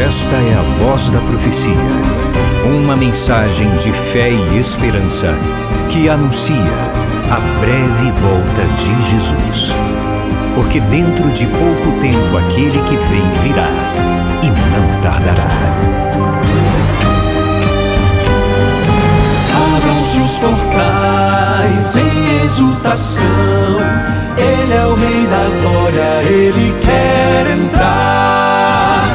Esta é a Voz da Profecia, uma mensagem de fé e esperança que anuncia a breve volta de Jesus. Porque dentro de pouco tempo aquele que vem virá e não tardará. Abram-se os portais em exultação, Ele é o Rei da Glória, Ele quer entrar.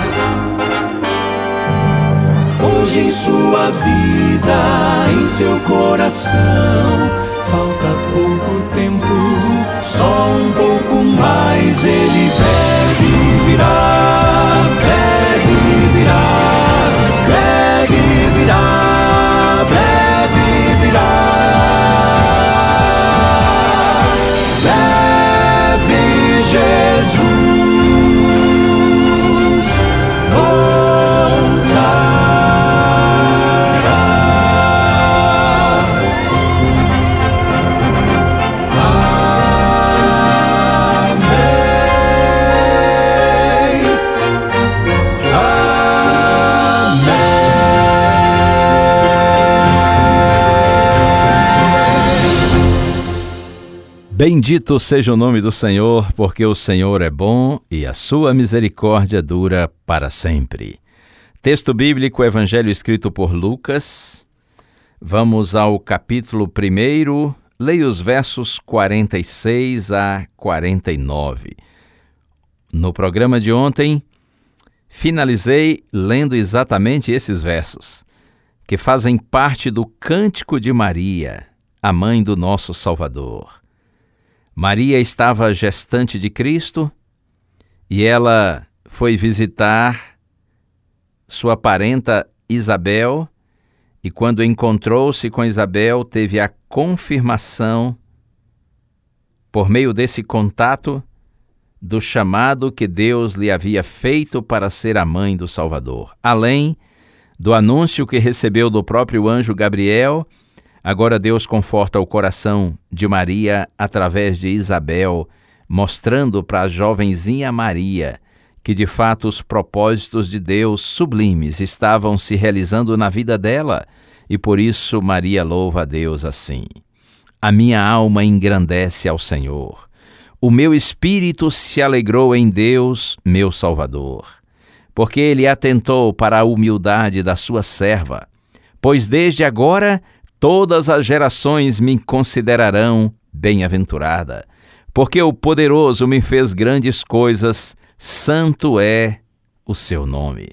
Hoje em sua vida, em seu coração, falta pouco tempo, só um pouco mais. Ele deve virar, deve virar, deve virar, deve virar. Deve Jesus voltar. Bendito seja o nome do Senhor, porque o Senhor é bom e a sua misericórdia dura para sempre. Texto bíblico, Evangelho escrito por Lucas. Vamos ao capítulo 1, leia os versos 46 a 49. No programa de ontem, finalizei lendo exatamente esses versos, que fazem parte do Cântico de Maria, a mãe do nosso Salvador. Maria estava gestante de Cristo e ela foi visitar sua parenta Isabel, e quando encontrou-se com Isabel, teve a confirmação, por meio desse contato, do chamado que Deus lhe havia feito para ser a mãe do Salvador. Além do anúncio que recebeu do próprio anjo Gabriel, agora Deus conforta o coração de Maria através de Isabel, mostrando para a jovenzinha Maria que de fato os propósitos de Deus sublimes estavam se realizando na vida dela, e por isso Maria louva a Deus assim: a minha alma engrandece ao Senhor, o meu espírito se alegrou em Deus, meu Salvador, porque Ele atentou para a humildade da sua serva, pois desde agora todas as gerações me considerarão bem-aventurada, porque o poderoso me fez grandes coisas, santo é o seu nome.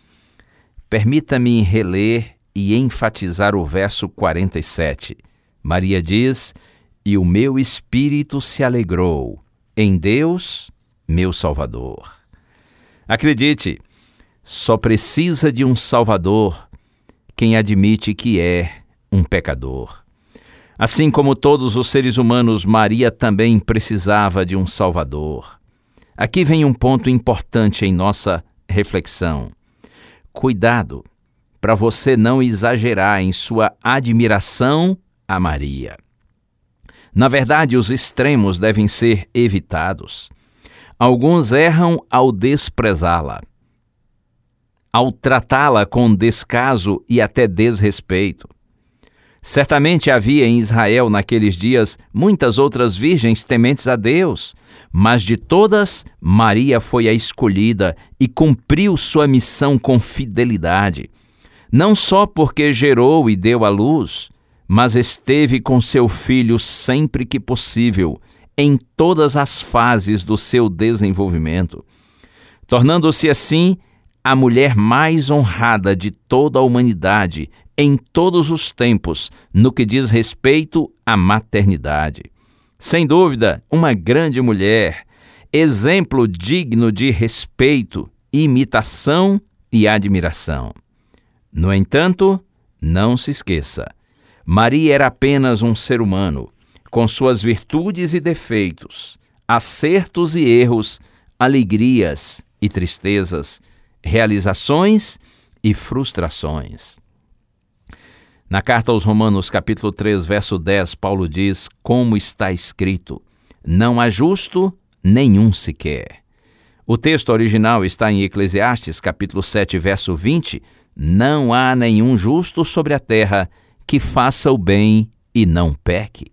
Permita-me reler e enfatizar o verso 47. Maria diz: e o meu espírito se alegrou em Deus, meu Salvador. Acredite, só precisa de um Salvador quem admite que é um pecador. Assim como todos os seres humanos, Maria também precisava de um Salvador. Aqui vem um ponto importante em nossa reflexão. Cuidado para você não exagerar em sua admiração a Maria. Na verdade, os extremos devem ser evitados. Alguns erram ao desprezá-la, ao tratá-la com descaso e até desrespeito. Certamente havia em Israel naqueles dias muitas outras virgens tementes a Deus, mas de todas, Maria foi a escolhida e cumpriu sua missão com fidelidade. Não só porque gerou e deu à luz, mas esteve com seu filho sempre que possível, em todas as fases do seu desenvolvimento, tornando-se assim a mulher mais honrada de toda a humanidade em todos os tempos, no que diz respeito à maternidade. Sem dúvida, uma grande mulher, exemplo digno de respeito, imitação e admiração. No entanto, não se esqueça, Maria era apenas um ser humano, com suas virtudes e defeitos, acertos e erros, alegrias e tristezas, realizações e frustrações. Na carta aos Romanos, capítulo 3, verso 10, Paulo diz: como está escrito, não há justo nenhum sequer. O texto original está em Eclesiastes, capítulo 7, verso 20. Não há nenhum justo sobre a terra que faça o bem e não peque.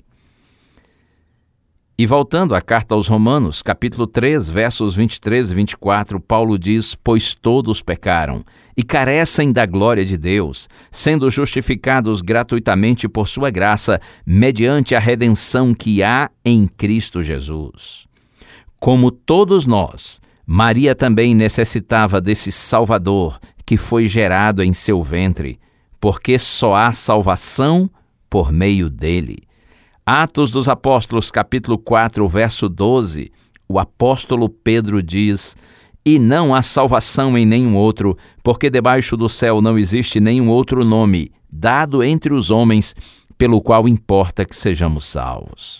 E voltando à carta aos Romanos, capítulo 3, versos 23 e 24, Paulo diz: pois todos pecaram e carecem da glória de Deus, sendo justificados gratuitamente por sua graça, mediante a redenção que há em Cristo Jesus. Como todos nós, Maria também necessitava desse Salvador que foi gerado em seu ventre, porque só há salvação por meio dele. Atos dos Apóstolos, capítulo 4, verso 12, o apóstolo Pedro diz: e não há salvação em nenhum outro, porque debaixo do céu não existe nenhum outro nome dado entre os homens pelo qual importa que sejamos salvos.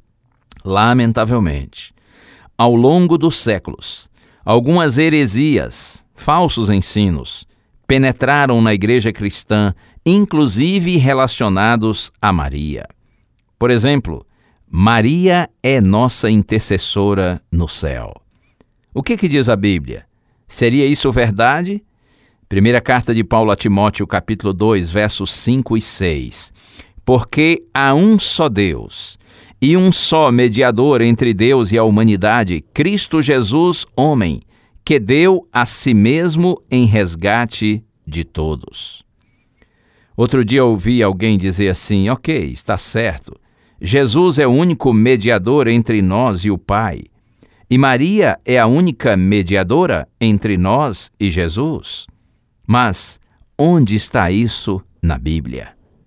Lamentavelmente, ao longo dos séculos, algumas heresias, falsos ensinos, penetraram na igreja cristã, inclusive relacionados a Maria. Por exemplo, Maria é nossa intercessora no céu. O que diz a Bíblia? Seria isso verdade? Primeira carta de Paulo a Timóteo, capítulo 2, versos 5 e 6. Porque há um só Deus e um só mediador entre Deus e a humanidade, Cristo Jesus, homem, que deu a si mesmo em resgate de todos. Outro dia ouvi alguém dizer assim: ok, está certo. Jesus é o único mediador entre nós e o Pai. E Maria é a única mediadora entre nós e Jesus. Mas onde está isso na Bíblia?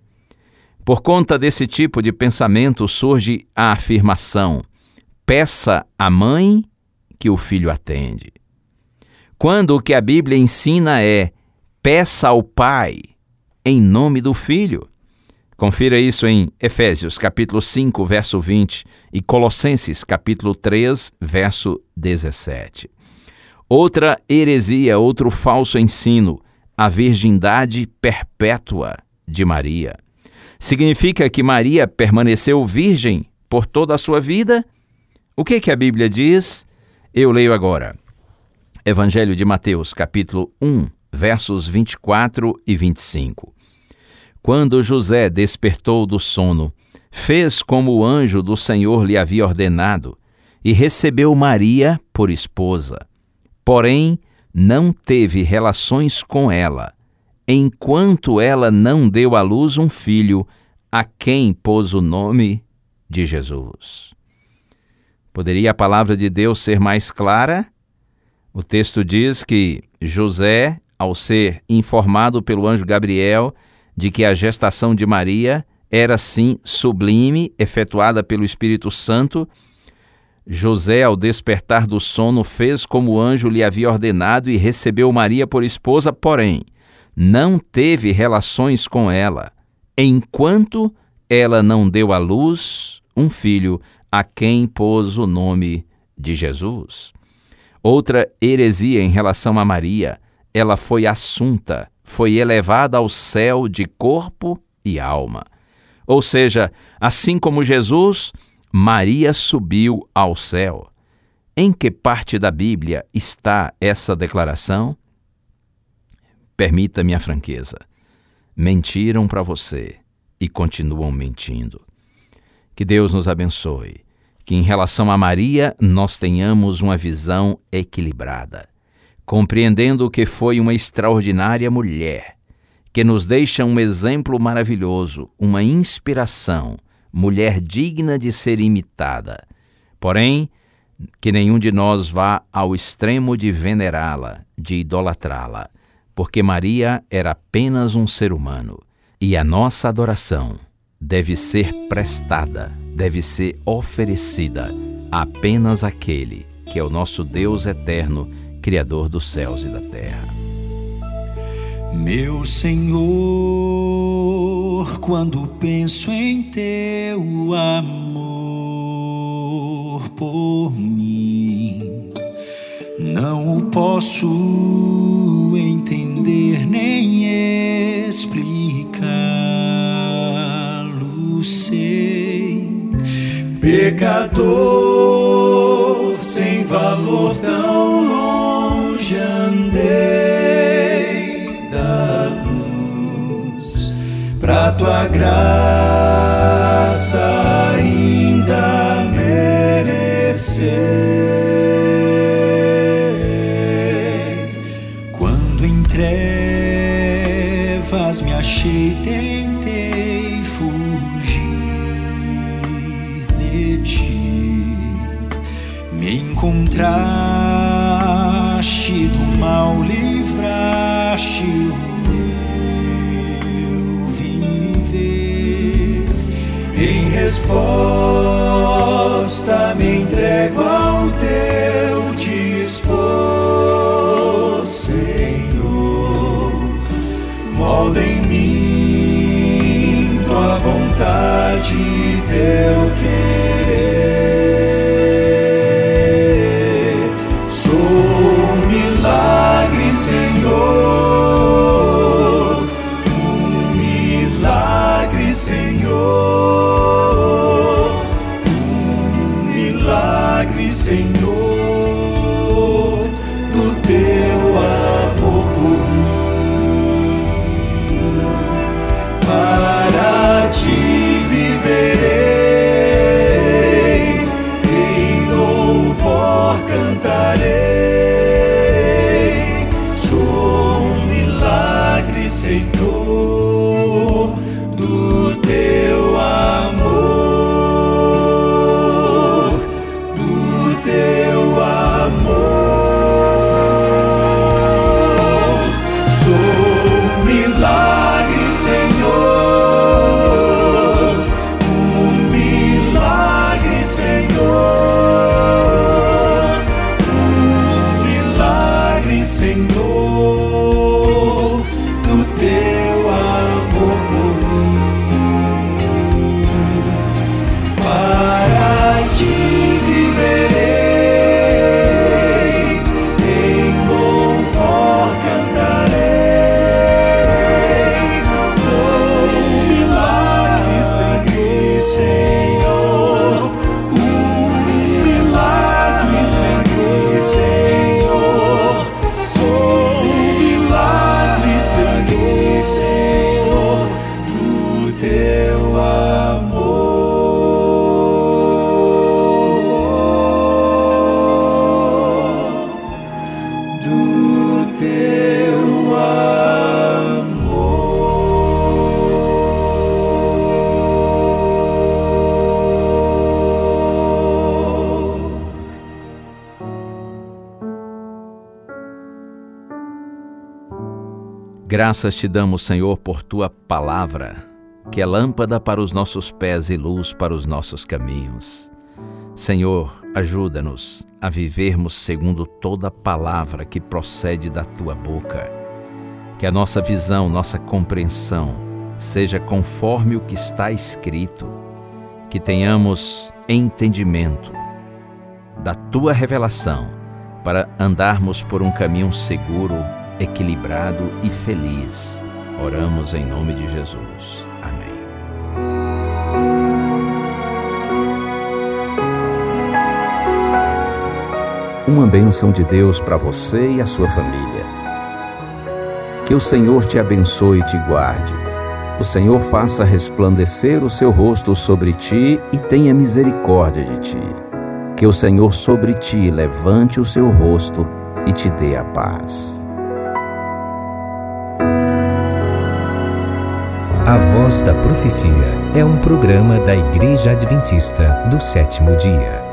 Por conta desse tipo de pensamento surge a afirmação: peça à mãe que o filho atende. Quando o que a Bíblia ensina é: peça ao Pai em nome do Filho. Confira isso em Efésios, capítulo 5, verso 20 e Colossenses, capítulo 3, verso 17. Outra heresia, outro falso ensino, a virgindade perpétua de Maria. Significa que Maria permaneceu virgem por toda a sua vida? O que a Bíblia diz? Eu leio agora. Evangelho de Mateus, capítulo 1, versos 24 e 25. Quando José despertou do sono, fez como o anjo do Senhor lhe havia ordenado e recebeu Maria por esposa. Porém, não teve relações com ela, enquanto ela não deu à luz um filho, a quem pôs o nome de Jesus. Poderia a palavra de Deus ser mais clara? O texto diz que José, ao ser informado pelo anjo Gabriel de que a gestação de Maria era sim sublime, efetuada pelo Espírito Santo, José, ao despertar do sono, fez como o anjo lhe havia ordenado e recebeu Maria por esposa, porém, não teve relações com ela, enquanto ela não deu à luz um filho, a quem pôs o nome de Jesus. Outra heresia em relação a Maria: ela foi assunta, foi elevada ao céu de corpo e alma. Ou seja, assim como Jesus, Maria subiu ao céu. Em que parte da Bíblia está essa declaração? Permita-me a franqueza. Mentiram para você e continuam mentindo. Que Deus nos abençoe. Que em relação a Maria nós tenhamos uma visão equilibrada, compreendendo que foi uma extraordinária mulher, que nos deixa um exemplo maravilhoso, uma inspiração, mulher digna de ser imitada. Porém, que nenhum de nós vá ao extremo de venerá-la, de idolatrá-la, porque Maria era apenas um ser humano, e a nossa adoração deve ser prestada, deve ser oferecida apenas àquele que é o nosso Deus eterno, Criador dos céus e da terra. Meu Senhor, quando penso em teu amor por mim, não o posso entender nem explicá-lo, sei. Pecador sem valor tão longe, tua graça ainda merecer. Quando em trevas me achei, tentei fugir de ti, me encontraste do mal, livraste o meu viver. Em resposta me entrego ao teu dispor, Senhor. Molda em mim tua vontade, teu querer. Sou um milagre, Senhor, um milagre, Senhor, um milagre, Senhor, do teu amor por mim. Para ti viverei, em louvor cantarei. Sou um milagre, Senhor, do teu amor, do teu amor. Sou um milagre, Senhor, um milagre, Senhor, um milagre, Senhor, do teu amor por mim. Para ti viverei, em louvor cantarei. Sou um milagre, Senhor, um milagre, Senhor. Sou um milagre, Senhor, do teu amor, do teu amor. Graças te damos, Senhor, por tua palavra, que é lâmpada para os nossos pés e luz para os nossos caminhos. Senhor, ajuda-nos a vivermos segundo toda palavra que procede da tua boca. Que a nossa visão, nossa compreensão seja conforme o que está escrito. Que tenhamos entendimento da tua revelação para andarmos por um caminho seguro, equilibrado e feliz. Oramos em nome de Jesus. Amém. Uma bênção de Deus para você e a sua família. Que o Senhor te abençoe e te guarde. O Senhor faça resplandecer o seu rosto sobre ti e tenha misericórdia de ti. Que o Senhor sobre ti levante o seu rosto e te dê a paz. A Voz da Profecia é um programa da Igreja Adventista do Sétimo Dia.